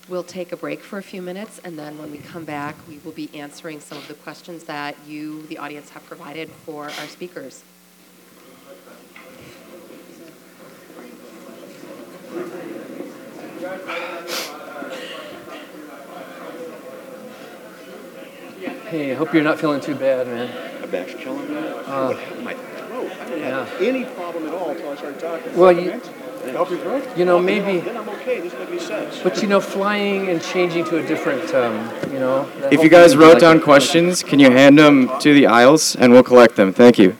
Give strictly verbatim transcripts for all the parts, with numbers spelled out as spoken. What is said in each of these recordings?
we'll take a break for a few minutes, and then when we come back, we will be answering some of the questions that you, the audience, have provided for our speakers. Hey, I hope you're not feeling too bad, man. My back's killing me. Uh, what happened to my throat? I didn't yeah. have any problem at all until I started talking. Well, you, help your throat? You know, well, maybe. You know, then I'm okay. This makes me sense. But you know, flying and changing to a different, um, you know. If you guys wrote down questions, can you hand them to the aisles and we'll collect them? Thank you.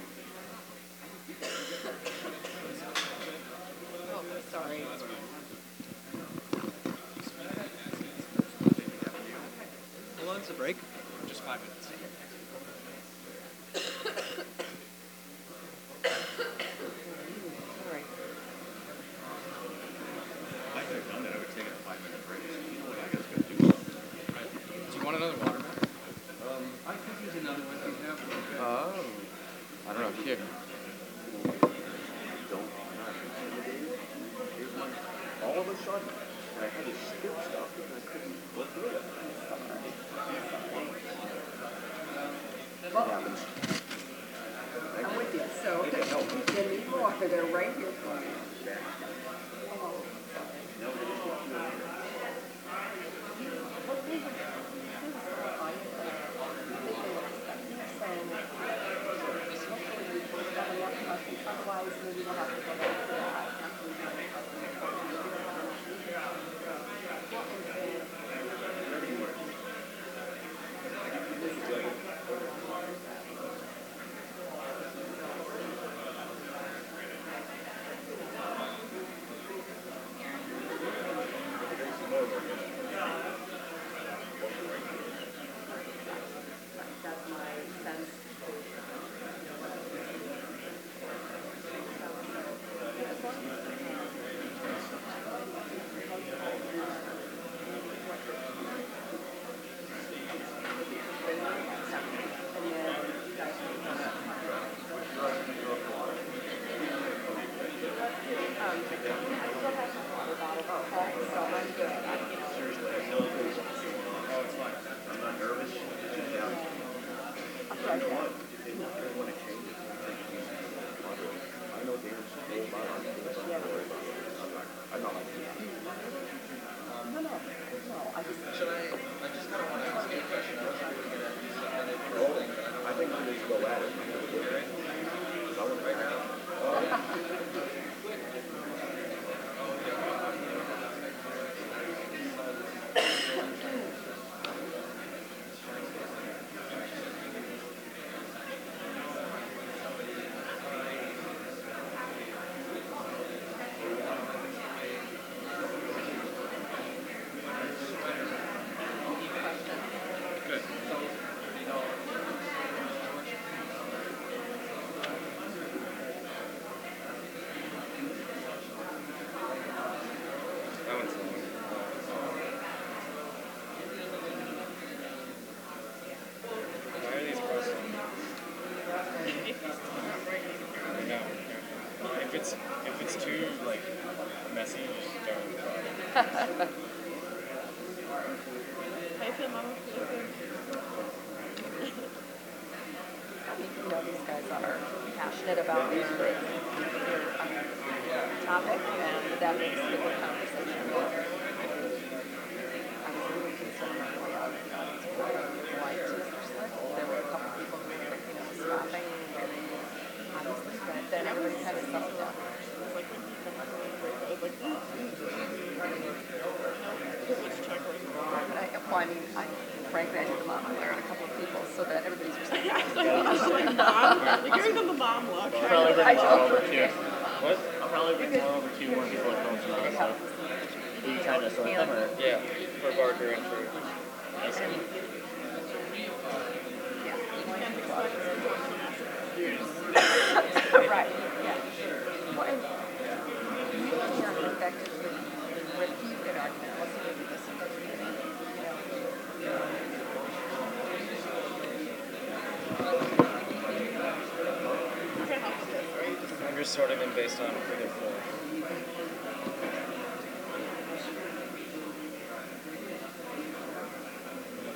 Sorting them based on who they're for.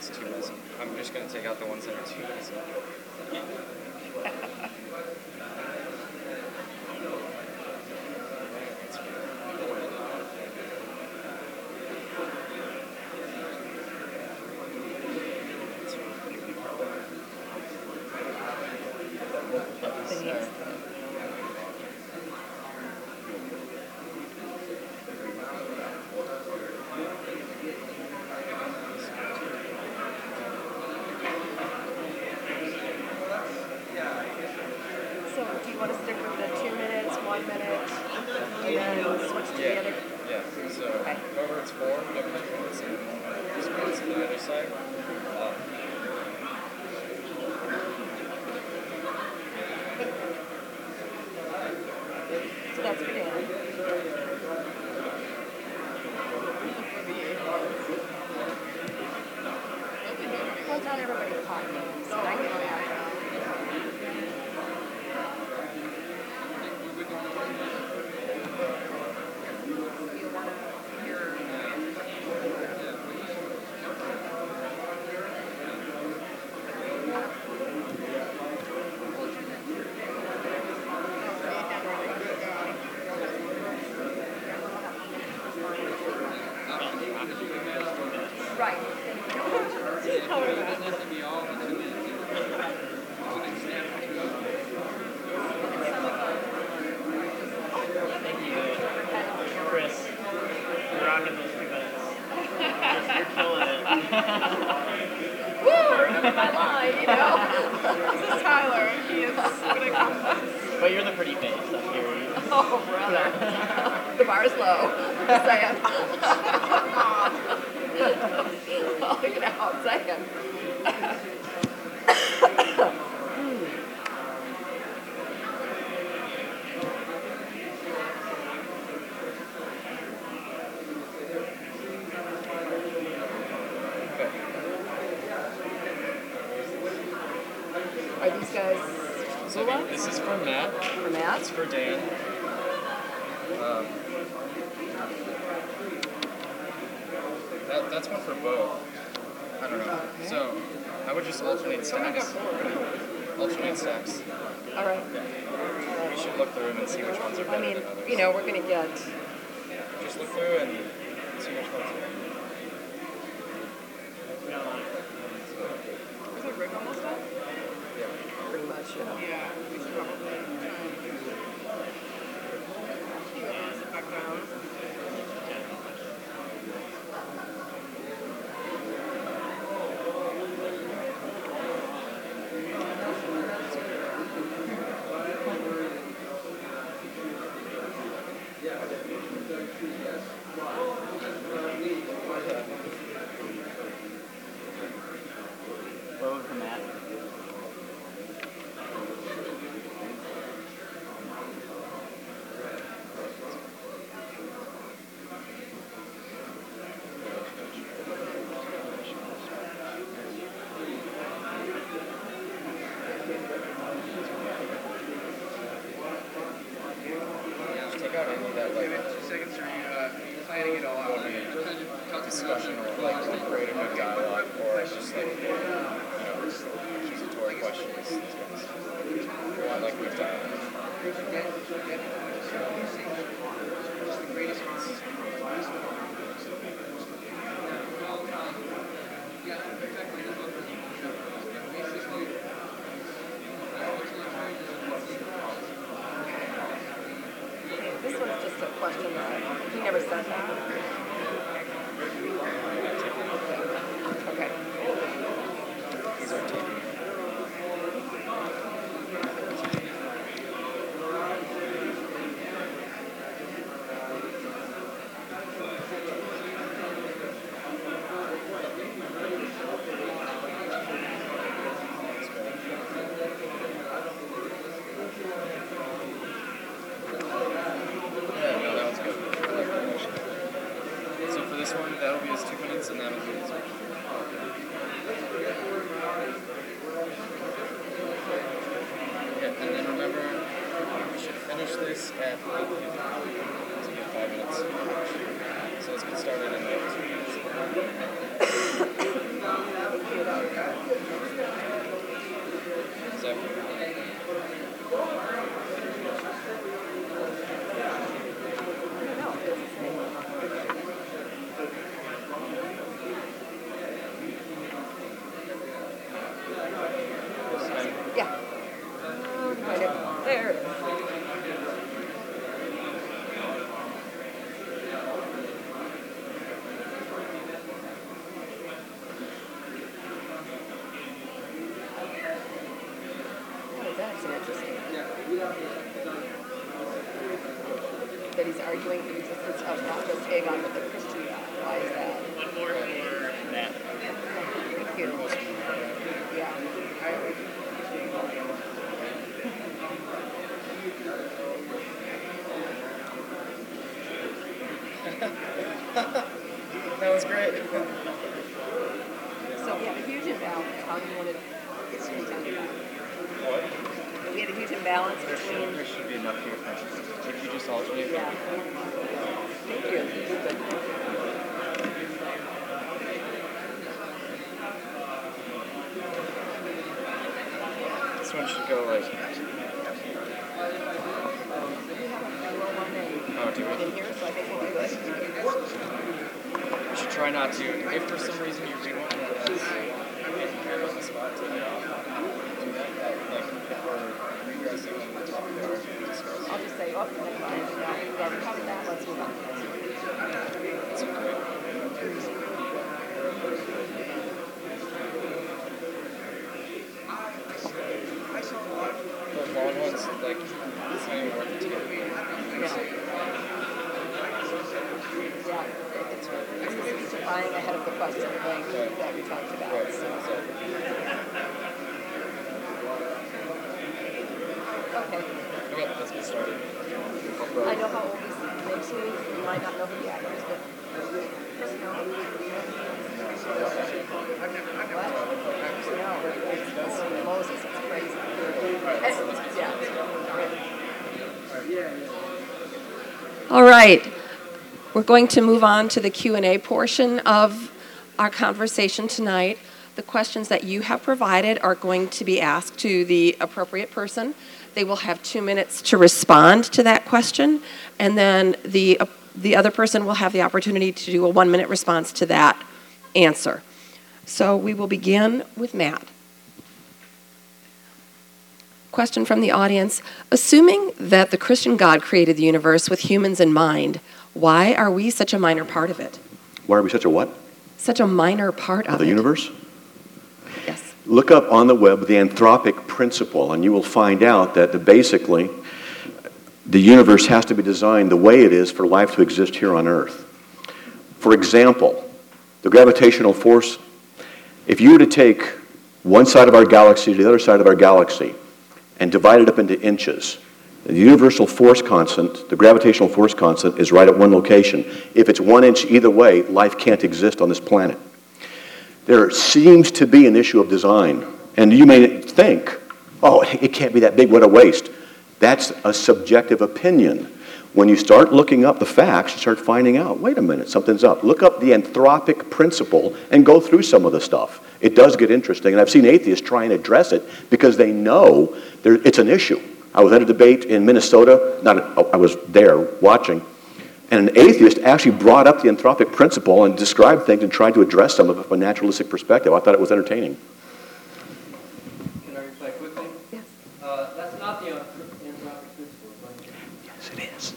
it's too messy. I'm just gonna take out the ones that are too messy. So do you want to stick with the two minutes, one minute, and then switch to the Yeah. other? Yeah. So Okay. whoever it's for, whatever two minutes, and just go to the other side. Uh, So that's for Dan. Well, not everybody's talking, so I get that. Right. Chris, you're rocking those two minutes. You're, you're killing it. Woo! Remember my line, you know? This is Tyler. He is gonna come. But you're the pretty face, I hear you. Oh, brother. The bar is low. Just saying. Oh, you know, I'm saying. Are these guys So Zula? this is for Matt. For Matt? That's for Dan. Um, that, that's one for both. I don't know. So I would just alternate stacks. Alternate stacks. All right. We should look through them and see which ones are better I mean, than others. you know, we're gonna get. Just look through and see which ones are better. Is it Rick almost done? Pretty much, yeah. Yeah, we should probably keep it in the background. What was the Matt? Just take out any that like Two seconds, are you uh, planning it all out? would be discussion or like to create a good dialogue or just like you know accusatory questions. These guys. We want like good dialogue. This one's just a question that he never said that. Okay. These are taken. Yeah, no, that one's good. I like that actually. So for this one, that'll be his two minutes, and that'll be his. Yeah, and then remember, we should finish this at eight p m to get five minutes. So let's get started in like two minutes. egg on with the Christian God. Why is that? One more for Matt. Thank you. Yeah. That was great. So we have a huge imbalance. How do you want to explain that? What? We have a huge imbalance There should, between. there should be enough here. If you just alternate. Yeah. Thank you. Good. This one should go like. Oh, do we? In here, so I think we'll be good. You should try not to. If for some reason you read one that's making kind of on the spot, take it off. Do that. Like if we're regressing on the topic that we're discussing. I'll just say, oh, never mind. We've already covered that. Let's move on. That's great. The long ones, like, it's not even worth it to get read. Yeah. Yeah. It's, it's justifying ahead of the question going that we talked about. Right. So. So, Okay. okay, let's get started. I know how old this makes me. You might not know who the actor is, but Chris, no. What? No. It's Moses. It's crazy. It's, yeah. All right. We're going to move on to the Q and A portion of our conversation tonight. The questions that you have provided are going to be asked to the appropriate person. They will have two minutes to respond to that question, and then the, uh, the other person will have the opportunity to do a one-minute response to that answer. So we will begin with Matt. Question from the audience. Assuming that the Christian God created the universe with humans in mind, why are we such a minor part of it? Why are we such a what? Such a minor part of, Of the it. universe? Yes. Look up on the web the anthropic principle, and you will find out that the, basically the universe has to be designed the way it is for life to exist here on Earth. For example, the gravitational force, if you were to take one side of our galaxy to the other side of our galaxy and divide it up into inches, the universal force constant, the gravitational force constant, is right at one location. If it's one inch either way, life can't exist on this planet. There seems to be an issue of design. And you may think, oh, it can't be that big, what a waste. That's a subjective opinion. When you start looking up the facts, you start finding out, wait a minute, something's up. Look up the anthropic principle and go through some of the stuff. It does get interesting, and I've seen atheists try and address it because they know there, it's an issue. I was at a debate in Minnesota, not a, I was there watching, and an atheist actually brought up the anthropic principle and described things and tried to address some of it from a naturalistic perspective. I thought it was entertaining. Can I reply quickly? Yes. Uh, that's not the anthropic principle. Right? Yes, it is.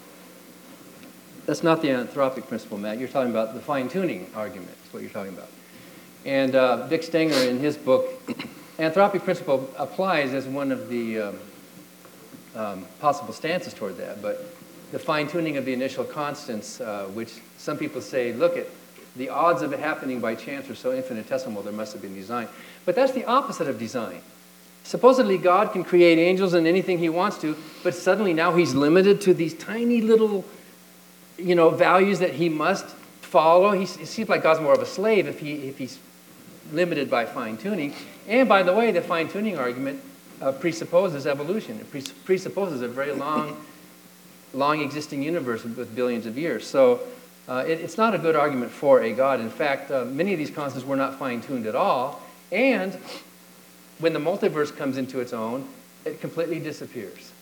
That's not the anthropic principle, Matt. You're talking about the fine-tuning argument, is what you're talking about. And uh, Dick Stenger, in his book, anthropic principle applies as one of the um, um, possible stances toward that. But the fine-tuning of the initial constants, uh, which some people say, look, at the odds of it happening by chance are so infinitesimal, there must have been design. But that's the opposite of design. Supposedly, God can create angels and anything he wants to, but suddenly now he's limited to these tiny little, you know, values that he must follow. He, it seems like God's more of a slave if he if he's limited by fine-tuning. And by the way, the fine-tuning argument uh, presupposes evolution. It pres presupposes a very long, long existing universe with billions of years. So uh, it, it's not a good argument for a God. In fact, uh, many of these constants were not fine-tuned at all. And when the multiverse comes into its own, it completely disappears.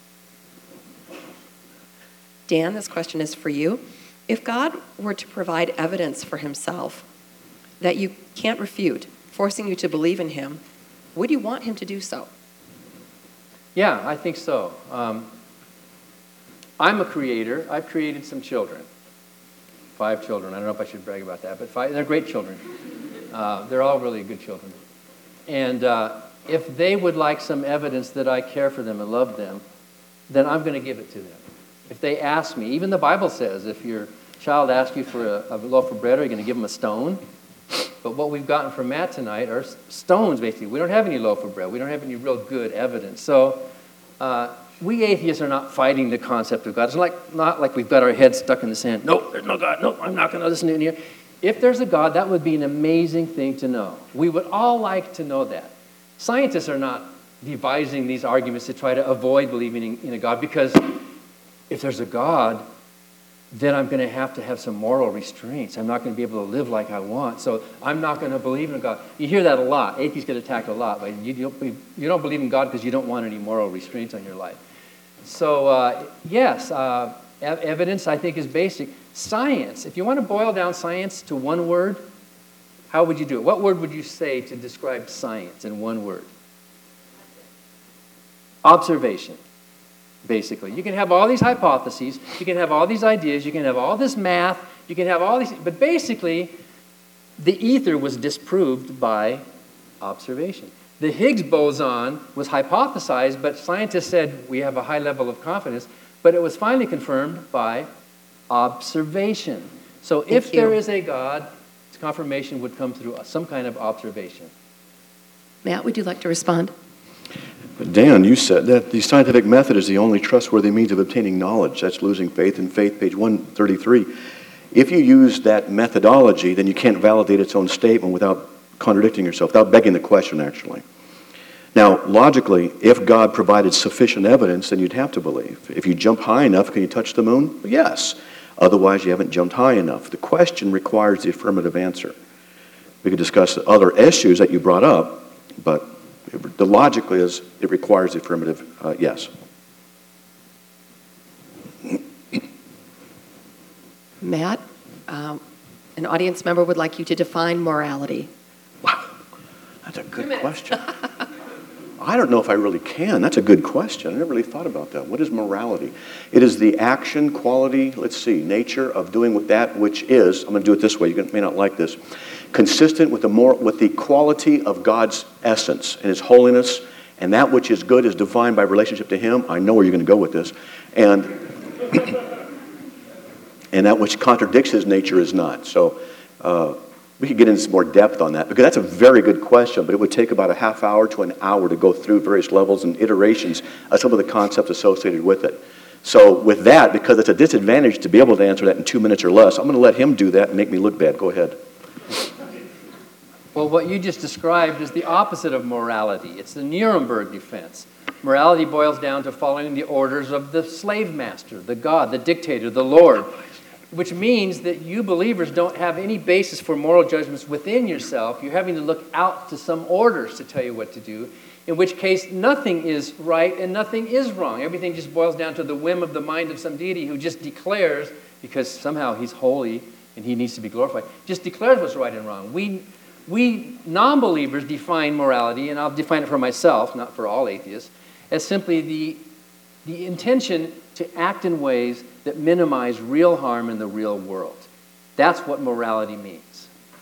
Dan, this question is for you. If God were to provide evidence for himself that you can't refute, forcing you to believe in him, would you want him to do so? Yeah, I think so. Um, I'm a creator. I've created some children. Five children. I don't know if I should brag about that, but five, they're great children. Uh, they're all really good children. And uh, if they would like some evidence that I care for them and love them, then I'm going to give it to them. If they ask me, even the Bible says, if your child asks you for a, a loaf of bread, are you going to give them a stone? But what we've gotten from Matt tonight are stones, basically. We don't have any loaf of bread. We don't have any real good evidence. So uh, we atheists are not fighting the concept of God. It's like, not like we've got our heads stuck in the sand. Nope, there's no God. Nope, I'm not going to listen to it here. If there's a God, that would be an amazing thing to know. We would all like to know that. Scientists are not devising these arguments to try to avoid believing in, in a God, because if there's a God, then I'm going to have to have some moral restraints. I'm not going to be able to live like I want, so I'm not going to believe in God. You hear that a lot. Atheists get attacked a lot. But you, don't, believe, you don't believe in God because you don't want any moral restraints on your life. So, uh, yes, uh, ev evidence, I think, is basic. Science, if you want to boil down science to one word, how would you do it? What word would you say to describe science in one word? Observation. Basically, you can have all these hypotheses, you can have all these ideas, you can have all this math, you can have all these, but basically, the ether was disproved by observation. The Higgs boson was hypothesized, but scientists said we have a high level of confidence, but it was finally confirmed by observation. So if Thank you. there is a God, confirmation would come through some kind of observation. Matt, would you like to respond? But Dan, you said that the scientific method is the only trustworthy means of obtaining knowledge. That's Losing Faith in Faith, page one thirty-three. If you use that methodology, then you can't validate its own statement without contradicting yourself, without begging the question, actually. Now, logically, if God provided sufficient evidence, then you'd have to believe. If you jump high enough, can you touch the moon? Yes. Otherwise, you haven't jumped high enough. The question requires the affirmative answer. We could discuss the other issues that you brought up, but the logic is it requires the affirmative uh, yes. Matt, um, an audience member would like you to define morality. Wow, that's a good question. I don't know if I really can. That's a good question. I never really thought about that. What is morality? It is the action, quality, let's see, nature of doing with that which is, I'm going to do it this way, you may not like this, consistent with the, more, with the quality of God's essence and His holiness, and that which is good is defined by relationship to Him. I know where you're going to go with this. And, and that which contradicts His nature is not. So uh, we could get into some more depth on that, because that's a very good question, but it would take about a half hour to an hour to go through various levels and iterations of some of the concepts associated with it. So with that, because it's a disadvantage to be able to answer that in two minutes or less, I'm going to let him do that and make me look bad. Go ahead. Well, what you just described is the opposite of morality. It's the Nuremberg defense. Morality boils down to following the orders of the slave master, the God, the dictator, the Lord, which means that you believers don't have any basis for moral judgments within yourself. You're having to look out to some orders to tell you what to do, in which case nothing is right and nothing is wrong. Everything just boils down to the whim of the mind of some deity who just declares, because somehow He's holy and He needs to be glorified, just declares what's right and wrong. We We non-believers define morality, and I'll define it for myself, not for all atheists, as simply the, the intention to act in ways that minimize real harm in the real world. That's what morality means.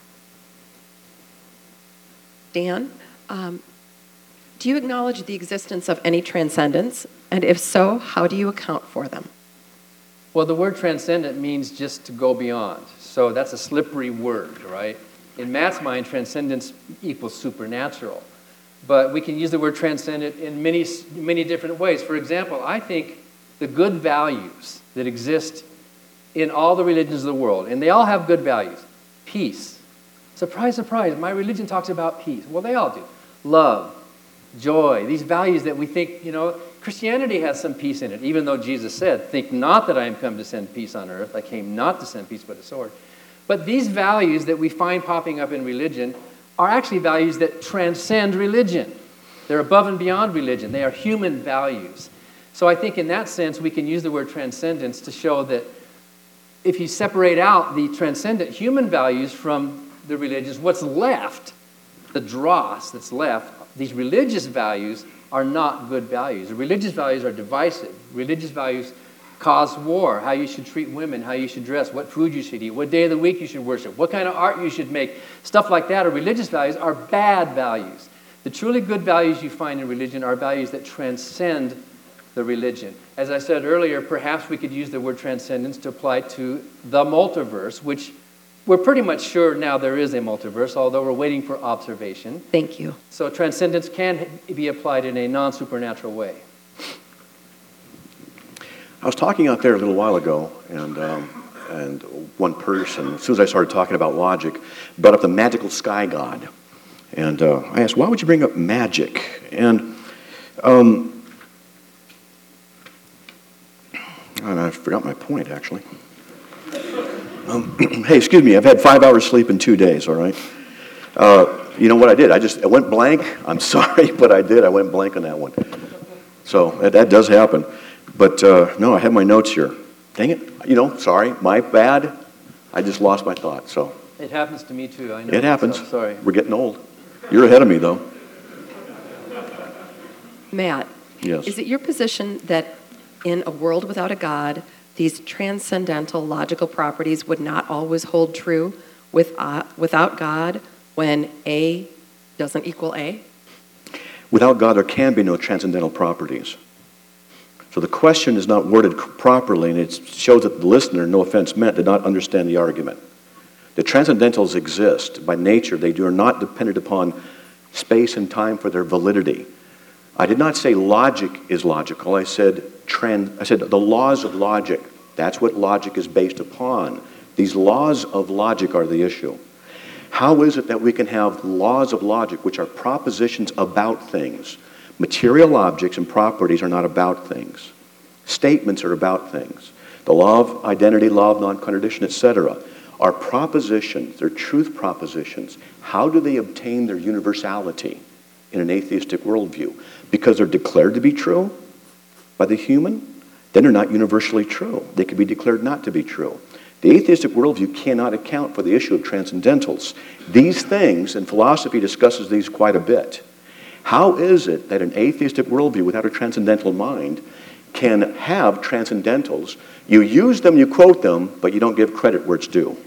Dan, um, do you acknowledge the existence of any transcendence? And if so, how do you account for them? Well, the word transcendent means just to go beyond. So that's a slippery word, right? In Matt's mind, transcendence equals supernatural. But we can use the word transcendent in many, many different ways. For example, I think the good values that exist in all the religions of the world, and they all have good values. Peace. Surprise, surprise, my religion talks about peace. Well, they all do. Love, joy, these values that we think, you know, Christianity has some peace in it, even though Jesus said, think not that I am come to send peace on earth. I came not to send peace but a sword. But these values that we find popping up in religion are actually values that transcend religion. They're above and beyond religion. They are human values. So I think in that sense, we can use the word transcendence to show that if you separate out the transcendent human values from the religious, what's left, the dross that's left, these religious values are not good values. The religious values are divisive. Religious values cause war, how you should treat women, how you should dress, what food you should eat, what day of the week you should worship, what kind of art you should make. Stuff like that, or religious values, are bad values. The truly good values you find in religion are values that transcend the religion. As I said earlier, perhaps we could use the word transcendence to apply to the multiverse, which we're pretty much sure now there is a multiverse, although we're waiting for observation. Thank you. So transcendence can be applied in a non-supernatural way. I was talking out there a little while ago, and um, and one person, as soon as I started talking about logic, brought up the magical sky god. And uh, I asked, why would you bring up magic? And, um, and I forgot my point, actually. Um, hey, excuse me, I've had five hours sleep in two days, all right? Uh, you know what I did? I just I went blank. I'm sorry, but I did. I went blank on that one. So that, that does happen. But uh, no, I have my notes here. Dang it. You know, sorry, my bad. I just lost my thought, so. It happens to me too, I know. It happens. So, sorry. We're getting old. You're ahead of me, though. Matt, Yes. is it your position that in a world without a God, these transcendental logical properties would not always hold true with, uh, without God when A doesn't equal A? Without God, there can be no transcendental properties. So the question is not worded properly, and it shows that the listener, no offense meant, did not understand the argument. The transcendentals exist by nature. They are not dependent upon space and time for their validity. I did not say logic is logical. I said trans, I said the laws of logic. That's what logic is based upon. These laws of logic are the issue. How is it that we can have laws of logic, which are propositions about things? Material objects and properties are not about things. Statements are about things. The law of identity, law of non-contradiction, et cetera, are propositions. They're truth propositions. How do they obtain their universality in an atheistic worldview? Because they're declared to be true by the human? Then they're not universally true. They could be declared not to be true. The atheistic worldview cannot account for the issue of transcendentals. These things, and philosophy discusses these quite a bit. How is it that an atheistic worldview without a transcendental mind can have transcendentals? You use them, you quote them, but you don't give credit where it's due.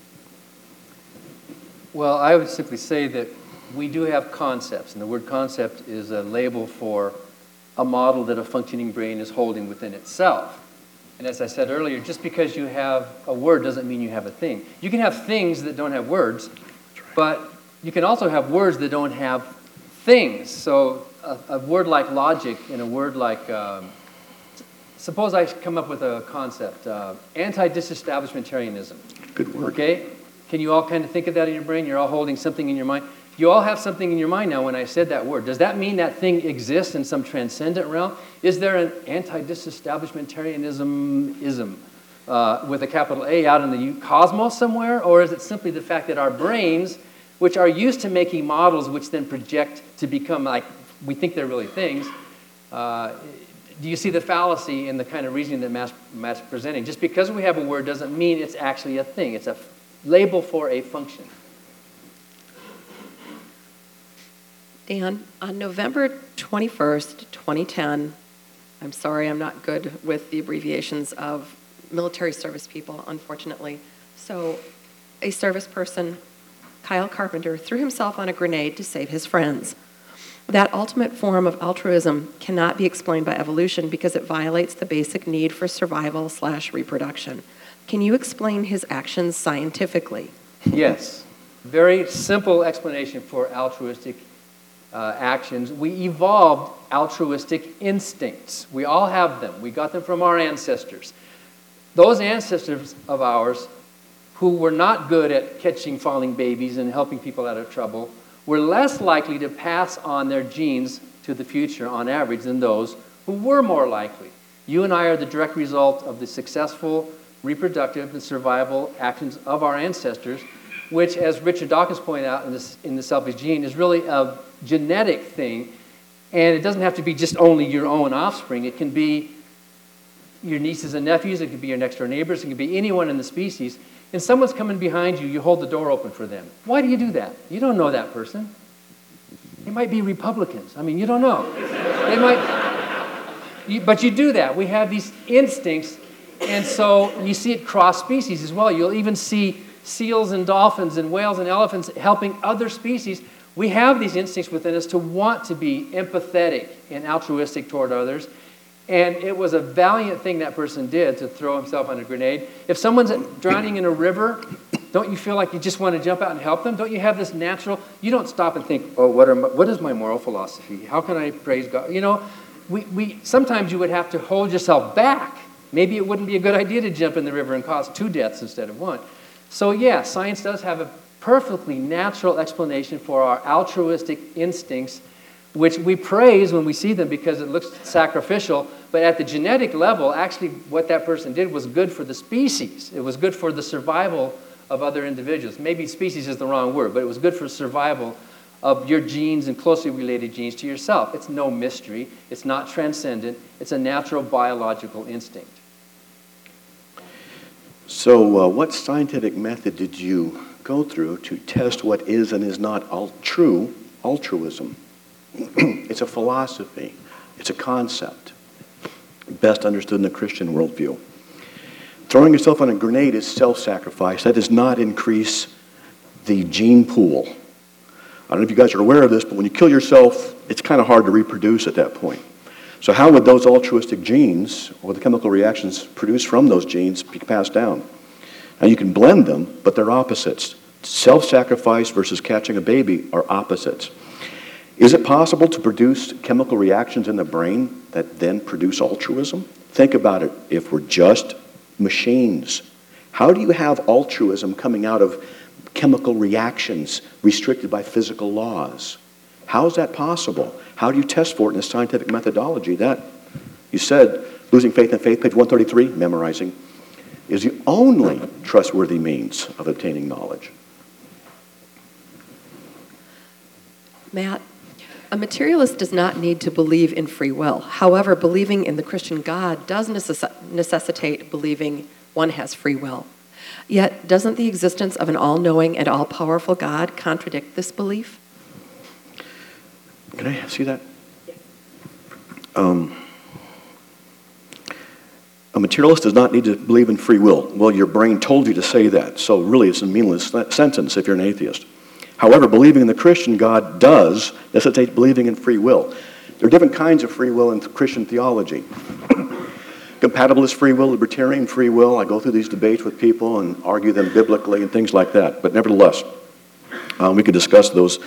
Well, I would simply say that we do have concepts, and the word concept is a label for a model that a functioning brain is holding within itself. And as I said earlier, just because you have a word doesn't mean you have a thing. You can have things that don't have words, but you can also have words that don't have things. So a, a word like logic and a word like, um, suppose I come up with a concept, uh, anti-disestablishmentarianism. Good word. Okay? Can you all kind of think of that in your brain? You're all holding something in your mind. You all have something in your mind now when I said that word. Does that mean that thing exists in some transcendent realm? Is there an anti-disestablishmentarianism uh, with a capital A out in the cosmos somewhere? Or is it simply the fact that our brains, which are used to making models which then project to become like we think they're really things, uh, do you see the fallacy in the kind of reasoning that Matt's, Matt's presenting? Just because we have a word doesn't mean it's actually a thing. It's a label for a function. Dan, on November twenty-first, twenty ten, I'm sorry I'm not good with the abbreviations of military service people, unfortunately. So a service person, Kyle Carpenter, threw himself on a grenade to save his friends. That ultimate form of altruism cannot be explained by evolution because it violates the basic need for survival slash reproduction. Can you explain his actions scientifically? Yes. Very simple explanation for altruistic uh, actions. We evolved altruistic instincts. We all have them. We got them from our ancestors. Those ancestors of ours who were not good at catching falling babies and helping people out of trouble were less likely to pass on their genes to the future on average than those who were more likely. You and I are the direct result of the successful reproductive and survival actions of our ancestors, which, as Richard Dawkins pointed out in, this, in The Selfish Gene, is really a genetic thing, and it doesn't have to be just only your own offspring. It can be your nieces and nephews, it could be your next door neighbors, it could be anyone in the species, and someone's coming behind you, you hold the door open for them. Why do you do that? You don't know that person. They might be Republicans. I mean, you don't know. They might, you, but you do that. We have these instincts, and so you see it cross species as well. You'll even see seals and dolphins and whales and elephants helping other species. We have these instincts within us to want to be empathetic and altruistic toward others. And it was a valiant thing that person did to throw himself on a grenade. If someone's drowning in a river, don't you feel like you just want to jump out and help them? Don't you have this natural, you don't stop and think, oh, what, are my, what is my moral philosophy? How can I praise God? You know, we, we sometimes you would have to hold yourself back. Maybe it wouldn't be a good idea to jump in the river and cause two deaths instead of one. So yeah, science does have a perfectly natural explanation for our altruistic instincts, which we praise when we see them because it looks sacrificial. But at the genetic level, actually what that person did was good for the species. It was good for the survival of other individuals. Maybe species is the wrong word, but it was good for survival of your genes and closely related genes to yourself. It's no mystery. It's not transcendent. It's a natural biological instinct. So uh, what scientific method did you go through to test what is and is not al- true altruism? It's a philosophy. It's a concept, best understood in the Christian worldview. Throwing yourself on a grenade is self-sacrifice. That does not increase the gene pool. I don't know if you guys are aware of this, but when you kill yourself, it's kind of hard to reproduce at that point. So how would those altruistic genes, or the chemical reactions produced from those genes, be passed down? Now you can blend them, but they're opposites. Self-sacrifice versus catching a baby are opposites. Is it possible to produce chemical reactions in the brain that then produce altruism? Think about it. If we're just machines, how do you have altruism coming out of chemical reactions restricted by physical laws? How is that possible? How do you test for it in a scientific methodology? That, you said, Losing Faith in Faith, page one thirty-three, memorizing, is the only trustworthy means of obtaining knowledge. Matt, a materialist does not need to believe in free will. However, believing in the Christian God does necess- necessitate believing one has free will. Yet, doesn't the existence of an all-knowing and all-powerful God contradict this belief? Can I see that? Um, a materialist does not need to believe in free will. Well, your brain told you to say that, so really it's a meaningless sentence if you're an atheist. However, believing in the Christian God does necessitate believing in free will. There are different kinds of free will in Christian theology. Compatibilist free will, libertarian free will. I go through these debates with people and argue them biblically and things like that. But nevertheless, um, we could discuss those.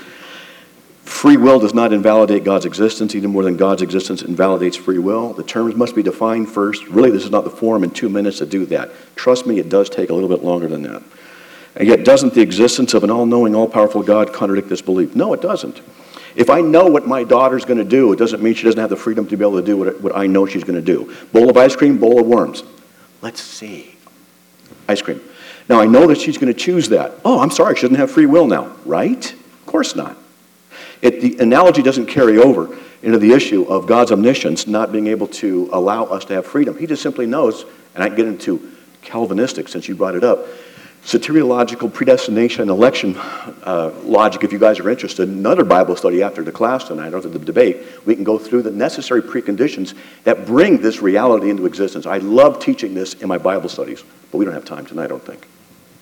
Free will does not invalidate God's existence any more than God's existence invalidates free will. The terms must be defined first. Really, this is not the forum in two minutes to do that. Trust me, it does take a little bit longer than that. And yet, doesn't the existence of an all-knowing, all-powerful God contradict this belief? No, it doesn't. If I know what my daughter's going to do, it doesn't mean she doesn't have the freedom to be able to do what, what I know she's going to do. Bowl of ice cream, bowl of worms. Let's see. Ice cream. Now, I know that she's going to choose that. Oh, I'm sorry, she doesn't have free will now, right? Of course not. It, the analogy doesn't carry over into the issue of God's omniscience not being able to allow us to have freedom. He just simply knows, and I can get into Calvinistic since you brought it up, soteriological predestination and election uh, logic, if you guys are interested. Another Bible study after the class tonight, after the debate, we can go through the necessary preconditions that bring this reality into existence. I love teaching this in my Bible studies, but we don't have time tonight, I don't think.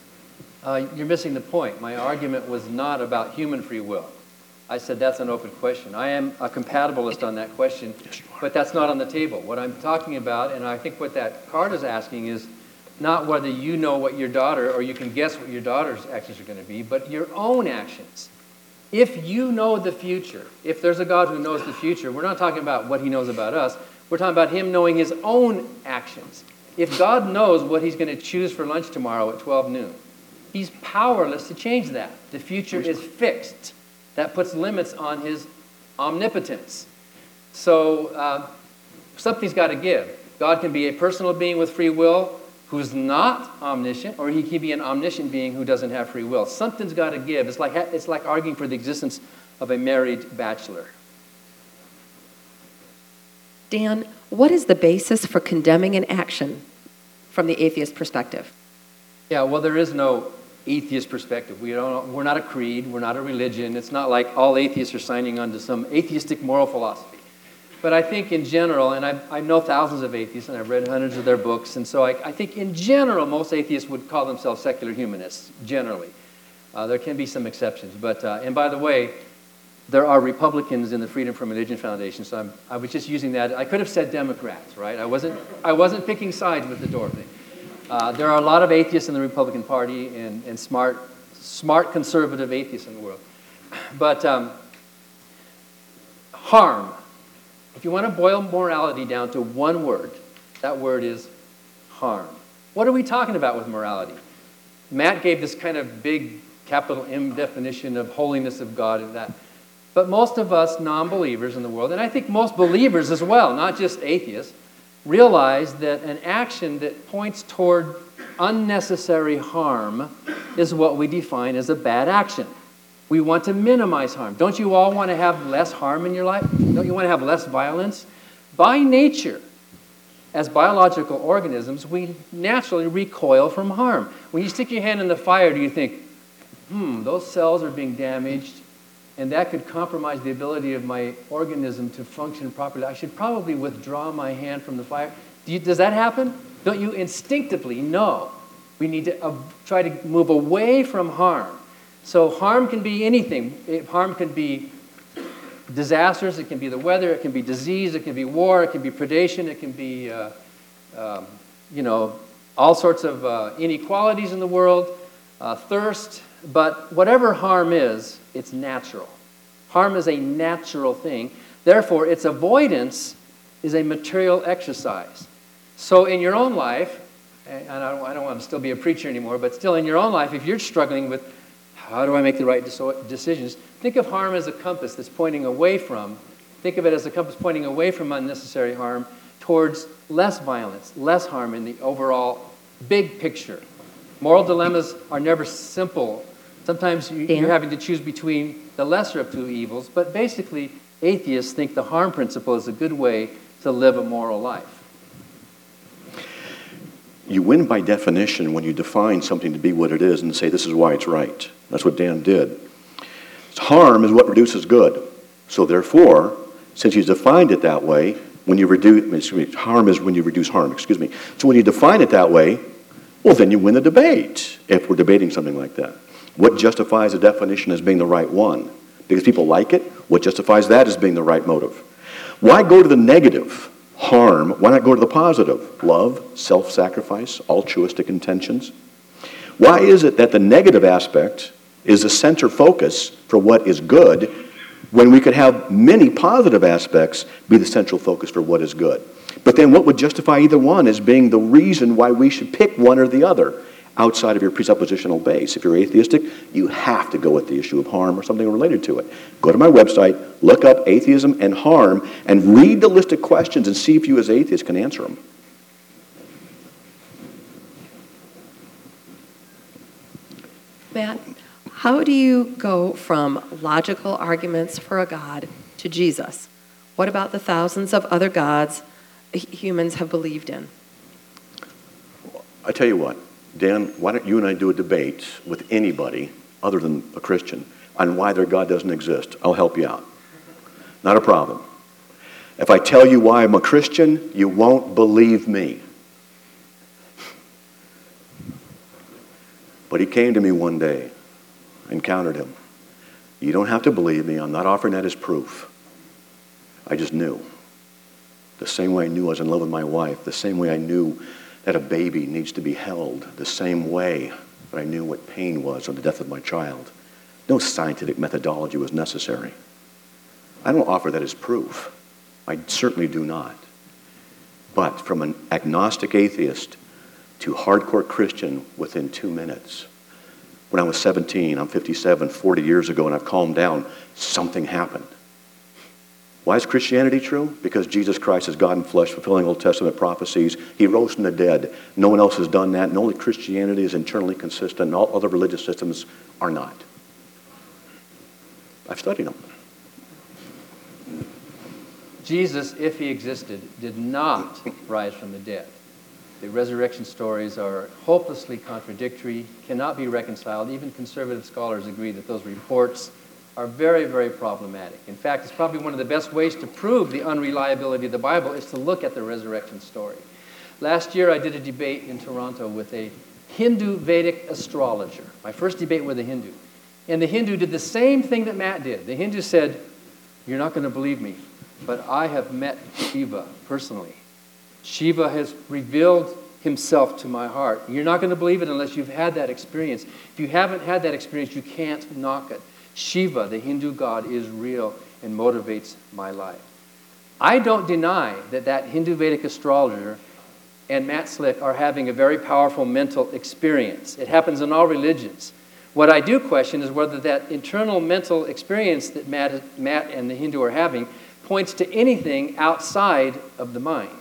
Uh, you're missing the point. My argument was not about human free will. I said that's an open question. I am a compatibilist on that question, but that's not on the table. What I'm talking about, and I think what that card is asking, is not whether you know what your daughter, or you can guess what your daughter's actions are going to be, but your own actions. If you know the future, if there's a God who knows the future, we're not talking about what he knows about us. We're talking about him knowing his own actions. If God knows what he's going to choose for lunch tomorrow at twelve noon, he's powerless to change that. The future is fixed. That puts limits on his omnipotence. So uh, something's got to give. God can be a personal being with free will who's not omniscient, or he can be an omniscient being who doesn't have free will. Something's got to give. It's like, it's like arguing for the existence of a married bachelor. Dan, what is the basis for condemning an action from the atheist perspective? Yeah, well, there is no atheist perspective. We don't, we're not a creed. We're not a religion. It's not like all atheists are signing on to some atheistic moral philosophy. But I think in general, and I, I know thousands of atheists, and I've read hundreds of their books, and so I, I think in general, most atheists would call themselves secular humanists, generally. Uh, there can be some exceptions. But, uh, and by the way, there are Republicans in the Freedom from Religion Foundation, so I'm, I was just using that. I could have said Democrats, right? I wasn't, I wasn't picking sides with the Dorothy. Uh, there are a lot of atheists in the Republican Party and, and smart, smart conservative atheists in the world. But um, harm, if you want to boil morality down to one word, that word is harm. What are we talking about with morality? Matt gave this kind of big capital M definition of holiness of God and that. But most of us non-believers in the world, and I think most believers as well, not just atheists, realize that an action that points toward unnecessary harm is what we define as a bad action. We want to minimize harm. Don't you all want to have less harm in your life? Don't you want to have less violence? By nature, as biological organisms, we naturally recoil from harm. When you stick your hand in the fire, do you think, hmm, those cells are being damaged, and that could compromise the ability of my organism to function properly. I should probably withdraw my hand from the fire. Do you, does that happen? Don't you instinctively know we need to uh, try to move away from harm? So harm can be anything. It, harm can be disasters, it can be the weather, it can be disease, it can be war, it can be predation, it can be, uh, um, you know, all sorts of uh, inequalities in the world, uh, thirst. But whatever harm is, it's natural. Harm is a natural thing. Therefore, its avoidance is a material exercise. So in your own life, and I don't, I don't want to still be a preacher anymore, but still in your own life, if you're struggling with how do I make the right decisions, think of harm as a compass that's pointing away from, think of it as a compass pointing away from unnecessary harm towards less violence, less harm in the overall big picture. Moral dilemmas are never simple. Sometimes you, you're having to choose between the lesser of two evils, but basically atheists think the harm principle is a good way to live a moral life. You win by definition when you define something to be what it is and say this is why it's right. That's what Dan did. Harm is what reduces good. So therefore, since he's defined it that way, when you reduce, excuse me, harm is when you reduce harm, excuse me. So when you define it that way, well, then you win the debate, if we're debating something like that. What justifies a definition as being the right one? Because people like it, what justifies that as being the right motive? Why go to the negative, harm? Why not go to the positive, love, self-sacrifice, altruistic intentions? Why is it that the negative aspect is the center focus for what is good when we could have many positive aspects be the central focus for what is good? But then what would justify either one as being the reason why we should pick one or the other outside of your presuppositional base? If you're atheistic, you have to go with the issue of harm or something related to it. Go to my website, look up atheism and harm, and read the list of questions and see if you as atheists can answer them. Matt, how do you go from logical arguments for a God to Jesus? What about the thousands of other gods humans have believed in? I tell you what, Dan, why don't you and I do a debate with anybody other than a Christian on why their God doesn't exist? I'll help you out. Not a problem. If I tell you why I'm a Christian, you won't believe me. But he came to me one day, encountered him. You don't have to believe me. I'm not offering that as proof. I just knew. The same way I knew I was in love with my wife, the same way I knew that a baby needs to be held, the same way that I knew what pain was on the death of my child. No scientific methodology was necessary. I don't offer that as proof. I certainly do not. But from an agnostic atheist to hardcore Christian within two minutes. When I was seventeen, I'm fifty-seven, forty years ago, and I've calmed down, something happened. Why is Christianity true? Because Jesus Christ is God in flesh, fulfilling Old Testament prophecies. He rose from the dead. No one else has done that, and only Christianity is internally consistent, and all other religious systems are not. I've studied them. Jesus, if he existed, did not rise from the dead. The resurrection stories are hopelessly contradictory, cannot be reconciled. Even conservative scholars agree that those reports are very, very problematic. In fact, it's probably one of the best ways to prove the unreliability of the Bible is to look at the resurrection story. Last year, I did a debate in Toronto with a Hindu Vedic astrologer. My first debate with a Hindu. And the Hindu did the same thing that Matt did. The Hindu said, you're not going to believe me, but I have met Shiva personally. Shiva has revealed himself to my heart. You're not going to believe it unless you've had that experience. If you haven't had that experience, you can't knock it. Shiva, the Hindu god, is real and motivates my life. I don't deny that that Hindu Vedic astrologer and Matt Slick are having a very powerful mental experience. It happens in all religions. What I do question is whether that internal mental experience that Matt, Matt and the Hindu are having points to anything outside of the mind.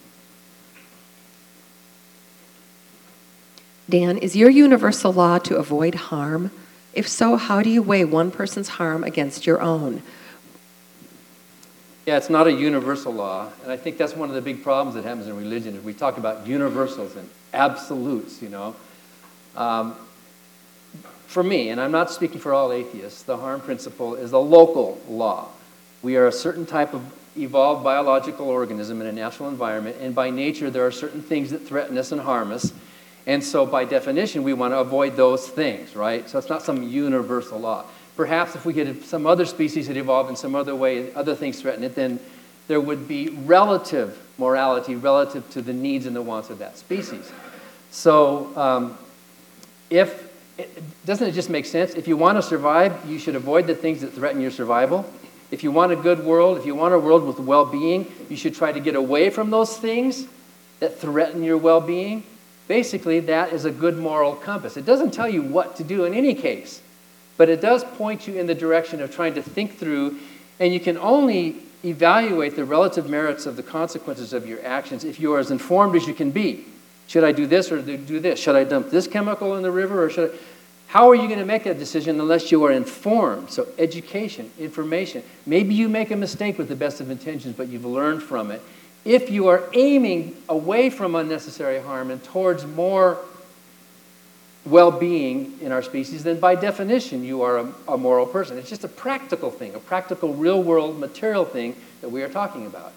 Dan, is your universal law to avoid harm? If so, how do you weigh one person's harm against your own? Yeah, it's not a universal law, and I think that's one of the big problems that happens in religion. Is we talk about universals and absolutes, you know. Um, for me, and I'm not speaking for all atheists, the harm principle is a local law. We are a certain type of evolved biological organism in a natural environment, and by nature there are certain things that threaten us and harm us. And so by definition, we want to avoid those things, right? So it's not some universal law. Perhaps if we had some other species that evolved in some other way, other things threaten it, then there would be relative morality relative to the needs and the wants of that species. So um, if, it, doesn't it just make sense? If you want to survive, you should avoid the things that threaten your survival. If you want a good world, if you want a world with well-being, you should try to get away from those things that threaten your well-being. Basically, that is a good moral compass. It doesn't tell you what to do in any case, but it does point you in the direction of trying to think through, and you can only evaluate the relative merits of the consequences of your actions if you are as informed as you can be. Should I do this or do this? Should I dump this chemical in the river or should I? How are you going to make that decision unless you are informed? So education, information. Maybe you make a mistake with the best of intentions, but you've learned from it. If you are aiming away from unnecessary harm and towards more well-being in our species, then by definition you are a, a moral person. It's just a practical thing, a practical, real-world, material thing that we are talking about.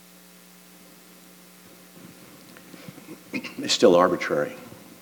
It's still arbitrary.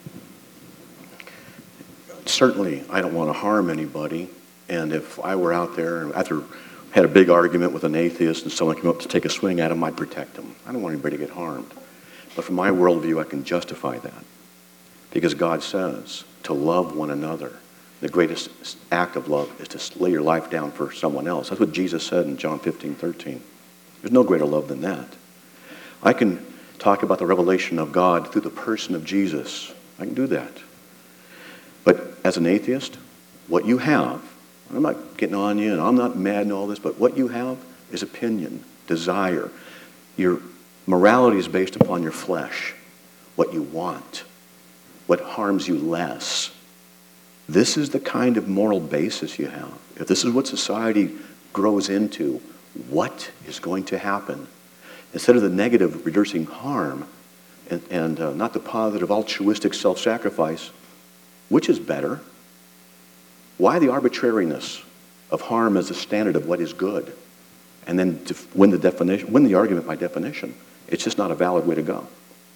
Certainly, I don't want to harm anybody, and if I were out there and after had a big argument with an atheist and someone came up to take a swing at him, I'd protect him. I don't want anybody to get harmed. But from my worldview, I can justify that. Because God says to love one another. The greatest act of love is to lay your life down for someone else. That's what Jesus said in John fifteen thirteen. There's no greater love than that. I can talk about the revelation of God through the person of Jesus. I can do that. But as an atheist, what you have, I'm not getting on you and I'm not mad and all this, but what you have is opinion, desire. Your morality is based upon your flesh, what you want, what harms you less. This is the kind of moral basis you have. If this is what society grows into, what is going to happen? Instead of the negative reducing harm and, and uh, not the positive altruistic self-sacrifice, which is better? Why the arbitrariness of harm as the standard of what is good? And then to win the definition, win the argument by definition. It's just not a valid way to go.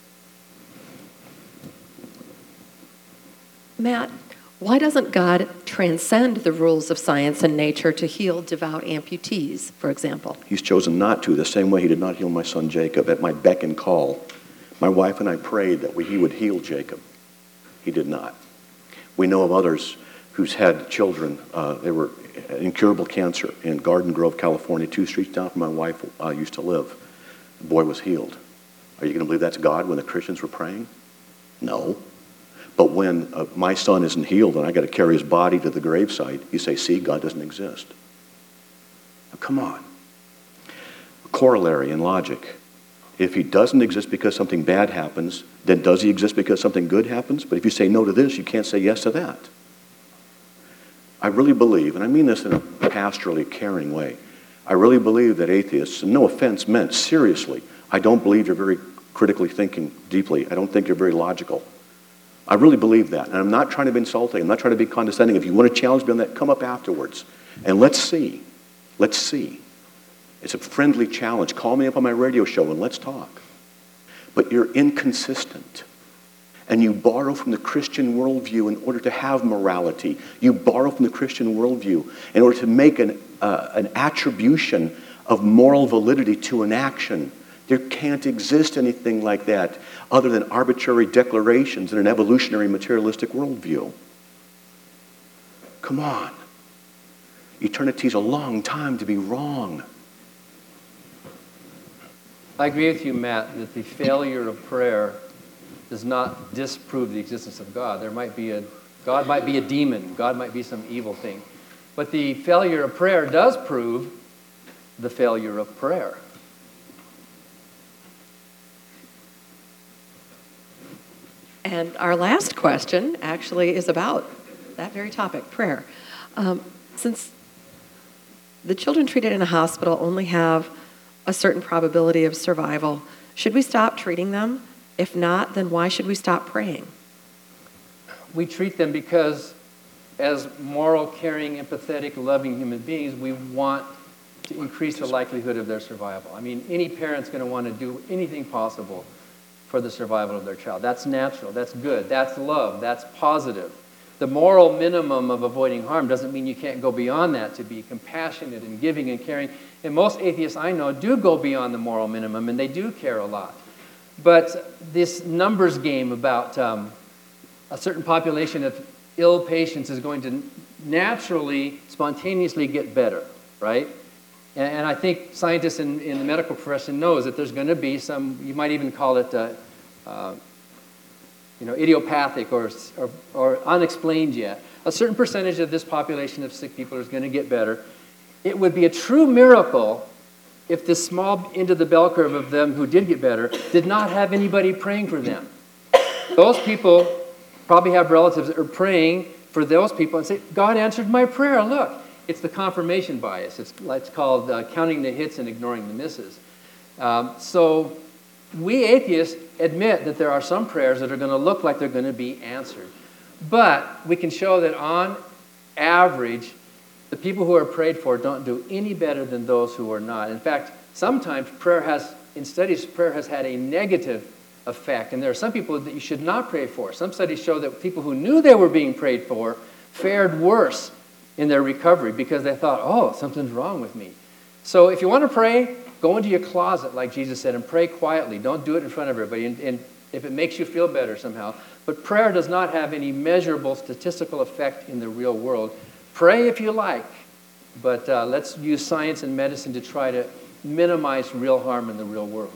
Matt, why doesn't God transcend the rules of science and nature to heal devout amputees, for example? He's chosen not to, the same way he did not heal my son Jacob at my beck and call. My wife and I prayed that we, he would heal Jacob. He did not. We know of others who's had children. Uh, they were incurable cancer in Garden Grove, California, two streets down from my wife uh, used to live. The boy was healed. Are you going to believe that's God when the Christians were praying? No. But when uh, my son isn't healed and I got to carry his body to the gravesite, you say, see, God doesn't exist. Now, come on. A corollary in logic. If he doesn't exist because something bad happens, then does he exist because something good happens? But if you say no to this, you can't say yes to that. I really believe, and I mean this in a pastorally caring way, I really believe that atheists, and no offense meant, seriously, I don't believe you're very critically thinking deeply. I don't think you're very logical. I really believe that, and I'm not trying to be insulting. I'm not trying to be condescending. If you want to challenge me on that, come up afterwards, and let's see. Let's see. It's a friendly challenge. Call me up on my radio show and let's talk. But you're inconsistent. and you borrow from the Christian worldview in order to have morality. You borrow from the Christian worldview in order to make an, uh, an attribution of moral validity to an action. There can't exist anything like that other than arbitrary declarations in an evolutionary materialistic worldview. Come on. Eternity's a long time to be wrong. I agree with you, Matt, that the failure of prayer does not disprove the existence of God. There might be a, God might be a demon. God might be some evil thing. But the failure of prayer does prove the failure of prayer. And our last question actually is about that very topic, prayer. Um, since the children treated in a hospital only have a certain probability of survival, should we stop treating them? If not, then why should we stop praying? We treat them because as moral, caring, empathetic, loving human beings, we want to increase the likelihood of their survival. I mean, any parent's going to want to do anything possible for the survival of their child. That's natural. That's good. That's love. That's positive. The moral minimum of avoiding harm doesn't mean you can't go beyond that to be compassionate and giving and caring. And most atheists I know do go beyond the moral minimum, and they do care a lot. But this numbers game about um, a certain population of ill patients is going to naturally, spontaneously get better, right? And, and I think scientists in, in the medical profession knows that there's going to be some, you might even call it, uh, uh, you know, idiopathic or, or, or unexplained yet. A certain percentage of this population of sick people is going to get better. It would be a true miracle if this small end of the bell curve of them who did get better did not have anybody praying for them. Those people probably have relatives that are praying for those people and say, God answered my prayer, look. It's the confirmation bias. It's, it's called uh, counting the hits and ignoring the misses. Um, so we atheists admit that there are some prayers that are going to look like they're going to be answered. But we can show that on average, the people who are prayed for don't do any better than those who are not. In fact, sometimes prayer has, in studies, prayer has had a negative effect. And there are some people that you should not pray for. Some studies show that people who knew they were being prayed for fared worse in their recovery because they thought, oh, something's wrong with me. So if you want to pray, go into your closet, like Jesus said, and pray quietly. Don't do it in front of everybody. And, and if it makes you feel better somehow. But prayer does not have any measurable statistical effect in the real world. Pray if you like, but uh, let's use science and medicine to try to minimize real harm in the real world.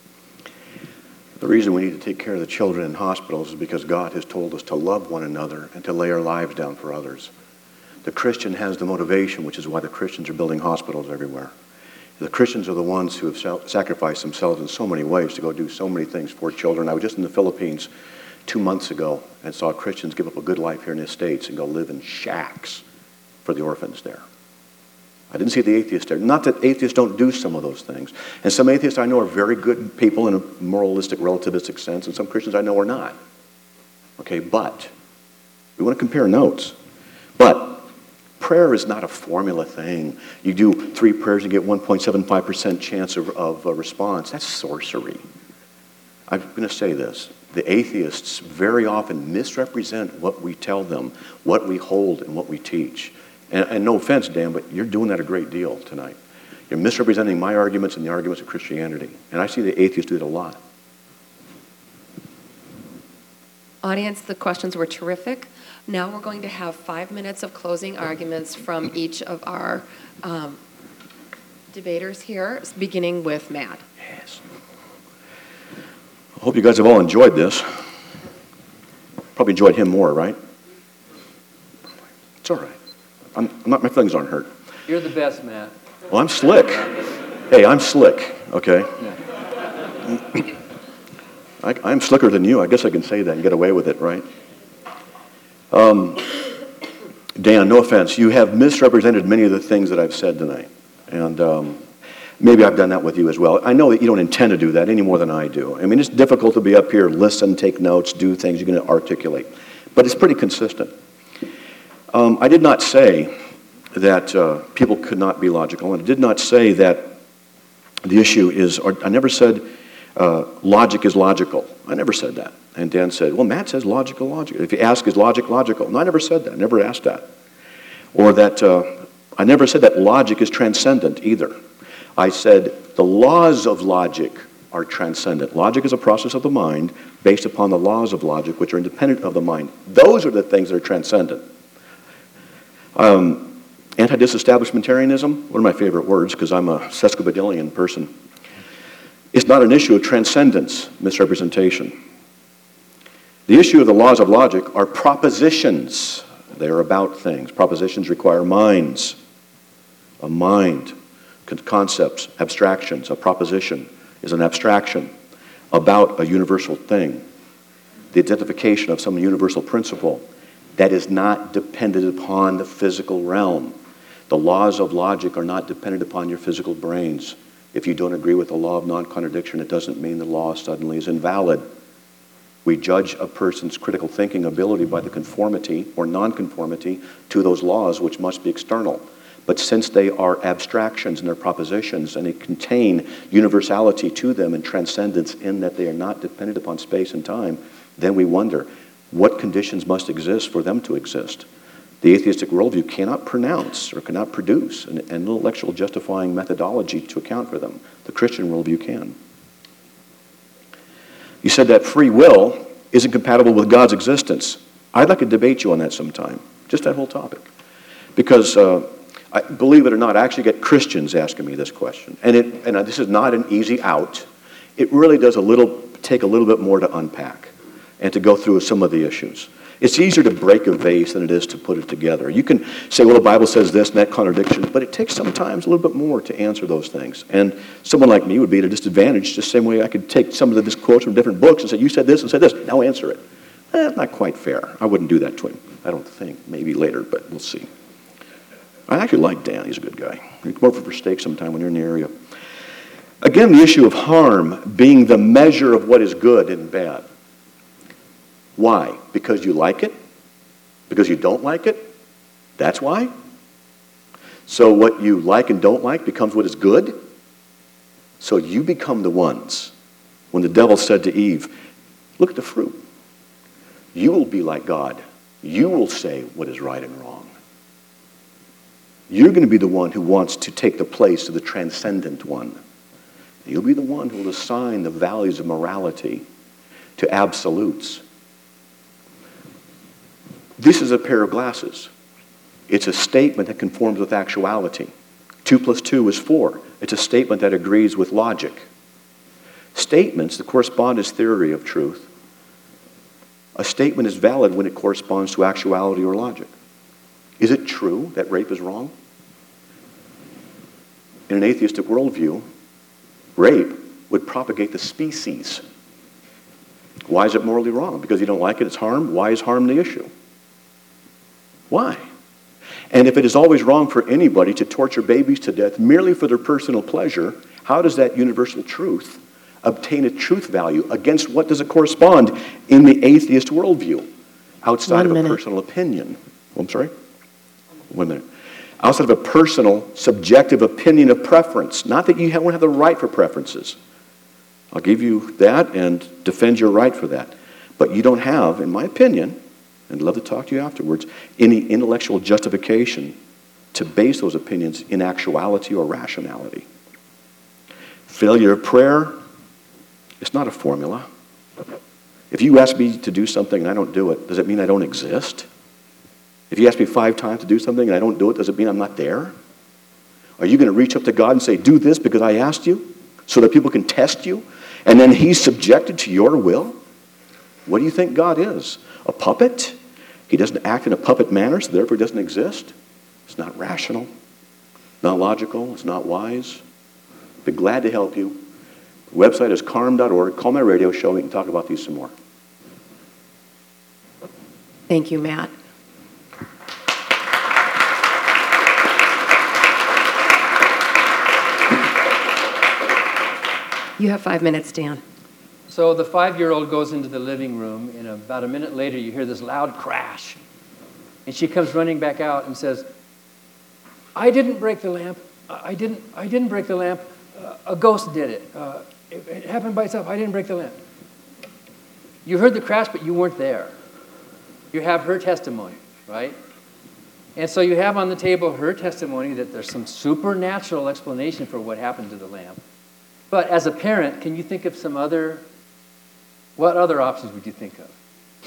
The reason we need to take care of the children in hospitals is because God has told us to love one another and to lay our lives down for others. The Christian has the motivation, which is why the Christians are building hospitals everywhere. The Christians are the ones who have sacrificed themselves in so many ways to go do so many things for children. I was just in the Philippines two months ago and saw Christians give up a good life here in the States and go live in shacks for the orphans there. I didn't see the atheists there. Not that atheists don't do some of those things. And some atheists I know are very good people in a moralistic, relativistic sense, and some Christians I know are not. Okay, but we want to compare notes. But prayer is not a formula thing. You do three prayers and get one point seven five percent chance of, of a response. That's sorcery. I'm going to say this. The atheists very often misrepresent what we tell them, what we hold, and what we teach. And, and no offense, Dan, but you're doing that a great deal tonight. You're misrepresenting my arguments and the arguments of Christianity. And I see the atheists do it a lot. Audience, the questions were terrific. Now we're going to have five minutes of closing arguments from each of our um, debaters here, beginning with Matt. Yes. I hope you guys have all enjoyed this. Probably enjoyed him more, right? It's all right. I'm, I'm not, my feelings aren't hurt. You're the best, Matt. Well, I'm slick. Hey, I'm slick, okay? Yeah. I, I'm slicker than you. I guess I can say that and get away with it, right? Um, Dan, no offense. You have misrepresented many of the things that I've said tonight. And um, maybe I've done that with you as well. I know that you don't intend to do that any more than I do. I mean, it's difficult to be up here, listen, take notes, do things you're going to articulate. But it's pretty consistent. Um, I did not say that uh, people could not be logical, and I did not say that the issue is, or I never said uh, logic is logical. I never said that. And Dan said, well, Matt says logical, logical. If you ask, is logic logical? No, I never said that. I never asked that. Or that, uh, I never said that logic is transcendent either. I said the laws of logic are transcendent. Logic is a process of the mind based upon the laws of logic, which are independent of the mind. Those are the things that are transcendent. Um, Anti-disestablishmentarianism, one of my favorite words because I'm a sesquipedalian person. It's not an issue of transcendence, misrepresentation. The issue of the laws of logic are propositions. They are about things. Propositions require minds. A mind, concepts, abstractions. A proposition is an abstraction about a universal thing. The identification of some universal principle that is not dependent upon the physical realm. The laws of logic are not dependent upon your physical brains. If you don't agree with the law of non-contradiction, it doesn't mean the law suddenly is invalid. We judge a person's critical thinking ability by the conformity or non-conformity to those laws, which must be external. But since they are abstractions and they're propositions and they contain universality to them and transcendence in that they are not dependent upon space and time, then we wonder, what conditions must exist for them to exist? The atheistic worldview cannot pronounce or cannot produce an, an intellectual justifying methodology to account for them. The Christian worldview can. You said that free will isn't compatible with God's existence. I'd like to debate you on that sometime, just that whole topic. Because, uh, I, believe it or not, I actually get Christians asking me this question. And, it, and this is not an easy out. It really does a little, take a little bit more to unpack and to go through some of the issues. It's easier to break a vase than it is to put it together. You can say, well, the Bible says this and that contradiction, but it takes sometimes a little bit more to answer those things. And someone like me would be at a disadvantage, just the same way I could take some of the quotes from different books and say, you said this and said this, now answer it. Eh, not quite fair. I wouldn't do that to him. I don't think. Maybe later, but we'll see. I actually like Dan. He's a good guy. You come over for steak sometime when you're in the area. Again, the issue of harm being the measure of what is good and bad. Why? Because you like it? Because you don't like it? That's why? So what you like and don't like becomes what is good? So you become the ones. When the devil said to Eve, look at the fruit. You will be like God. You will say what is right and wrong. You're going to be the one who wants to take the place of the transcendent one. You'll be the one who will assign the values of morality to absolutes. This is a pair of glasses. It's a statement that conforms with actuality. Two plus two is four. It's a statement that agrees with logic. Statements, the correspondence theory of truth, a statement is valid when it corresponds to actuality or logic. Is it true that rape is wrong? In an atheistic worldview, rape would propagate the species. Why is it morally wrong? Because you don't like it, it's harm? Why is harm the issue? Why? And if it is always wrong for anybody to torture babies to death merely for their personal pleasure, how does that universal truth obtain a truth value? Against what does it correspond in the atheist worldview? Outside of a personal opinion. Oh, I'm sorry? One minute. Outside of a personal, subjective opinion of preference. Not that you won't have the right for preferences. I'll give you that and defend your right for that. But you don't have, in my opinion, and I'd love to talk to you afterwards, any intellectual justification to base those opinions in actuality or rationality. Failure of prayer, it's not a formula. If you ask me to do something and I don't do it, does it mean I don't exist? If you ask me five times to do something and I don't do it, does it mean I'm not there? Are you going to reach up to God and say, do this because I asked you, so that people can test you, and then he's subjected to your will? What do you think God is? A puppet? He doesn't act in a puppet manner, so therefore he doesn't exist. It's not rational, not logical, it's not wise. Be glad to help you. The website is carm dot org. Call my radio show, we can talk about these some more. Thank you, Matt. You have five minutes, Dan. So the five-year-old goes into the living room, and about a minute later, you hear this loud crash. And she comes running back out and says, I didn't break the lamp. I didn't, I didn't break the lamp. Uh, a ghost did it. Uh, it, it happened by itself. I didn't break the lamp. You heard the crash, but you weren't there. You have her testimony, right? And so you have on the table her testimony that there's some supernatural explanation for what happened to the lamp. But as a parent, can you think of some other, what other options would you think of?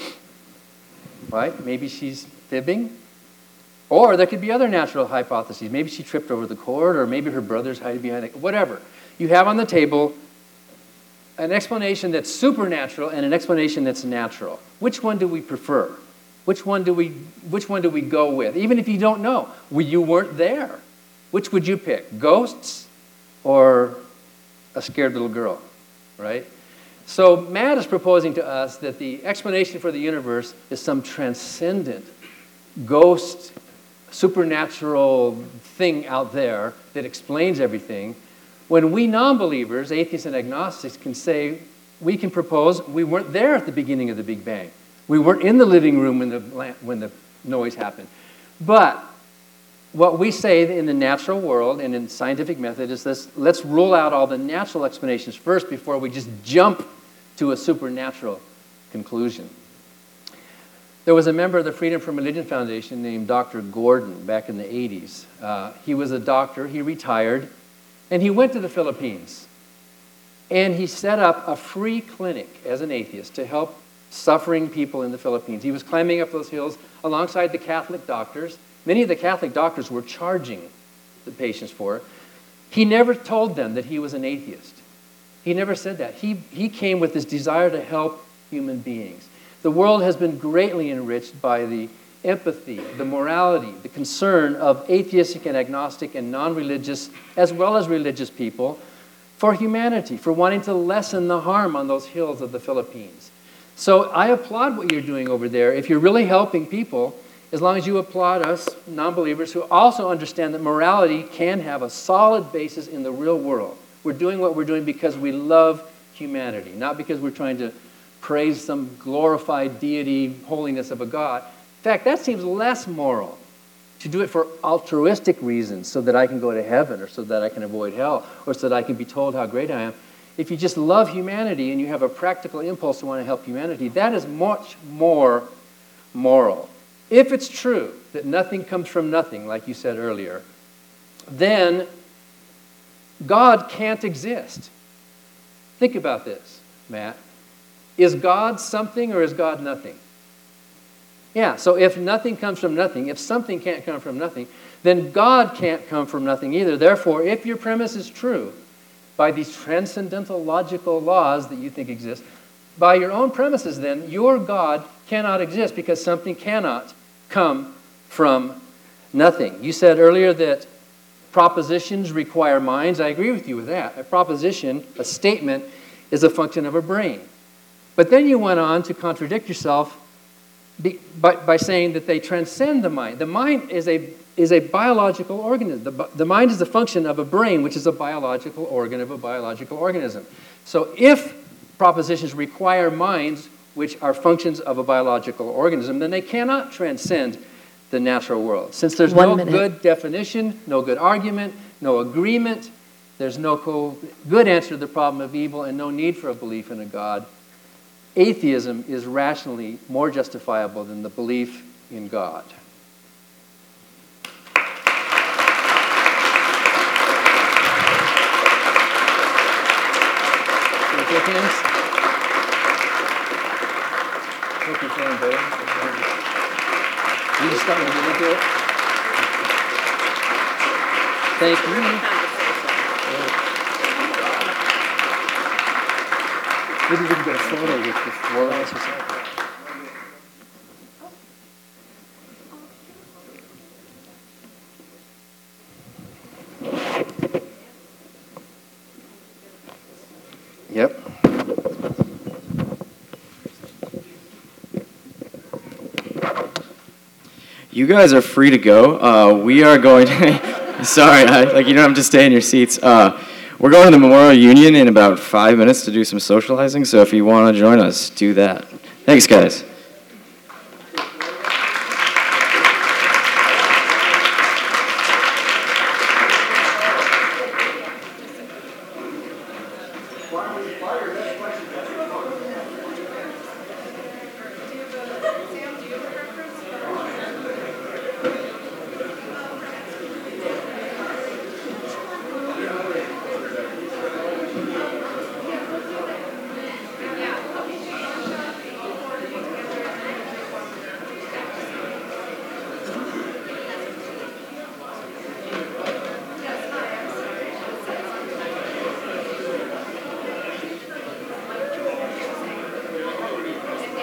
Right? Maybe she's fibbing. Or there could be other natural hypotheses. Maybe she tripped over the cord, or maybe her brother's hiding behind it, whatever. You have on the table an explanation that's supernatural and an explanation that's natural. Which one do we prefer? Which one do we, which one do we go with? Even if you don't know, well, you weren't there. Which would you pick? Ghosts or a scared little girl, right? So Matt is proposing to us that the explanation for the universe is some transcendent, ghost, supernatural thing out there that explains everything. When we non-believers, atheists and agnostics, can say, we can propose, we weren't there at the beginning of the Big Bang. We weren't in the living room when the, when the noise happened. But what we say in the natural world and in scientific method is this: let's rule out all the natural explanations first before we just jump to a supernatural conclusion. There was a member of the Freedom from Religion Foundation named Doctor Gordon back in the eighties. Uh, he was a doctor, he retired, and he went to the Philippines. And he set up a free clinic as an atheist to help suffering people in the Philippines. He was climbing up those hills alongside the Catholic doctors. Many of the Catholic doctors were charging the patients for it. He never told them that he was an atheist. He never said that. He, he came with this desire to help human beings. The world has been greatly enriched by the empathy, the morality, the concern of atheistic and agnostic and non-religious, as well as religious people, for humanity, for wanting to lessen the harm on those hills of the Philippines. So I applaud what you're doing over there. If you're really helping people, as long as you applaud us, non-believers, who also understand that morality can have a solid basis in the real world. We're doing what we're doing because we love humanity, not because we're trying to praise some glorified deity, holiness of a God. In fact, that seems less moral, to do it for altruistic reasons, so that I can go to heaven, or so that I can avoid hell, or so that I can be told how great I am. If you just love humanity and you have a practical impulse to want to help humanity, that is much more moral. If it's true that nothing comes from nothing, like you said earlier, then God can't exist. Think about this, Matt. Is God something or is God nothing? Yeah, so if nothing comes from nothing, if something can't come from nothing, then God can't come from nothing either. Therefore, if your premise is true, by these transcendental logical laws that you think exist, by your own premises then, your God cannot exist because something cannot come from nothing. You said earlier that propositions require minds. I agree with you with that. A proposition, a statement, is a function of a brain. But then you went on to contradict yourself Be, by, by saying that they transcend the mind. The mind is a, is a biological organism. The, the mind is a function of a brain, which is a biological organ of a biological organism. So if propositions require minds, which are functions of a biological organism, then they cannot transcend the natural world. Since there's One no minute. good definition, no good argument, no agreement, there's no co- good answer to the problem of evil, and no need for a belief in a God, atheism is rationally more justifiable than the belief in God. Can we take hands? Hope you're feeling better. You just starting to get into it? Thank you. Maybe we can get a photo with the four of us or something. Yep. You guys are free to go. Uh, we are going to... Sorry, I, like you don't have to stay in your seats. Uh, We're going to the Memorial Union in about five minutes to do some socializing, so if you want to join us, do that. Thanks, guys.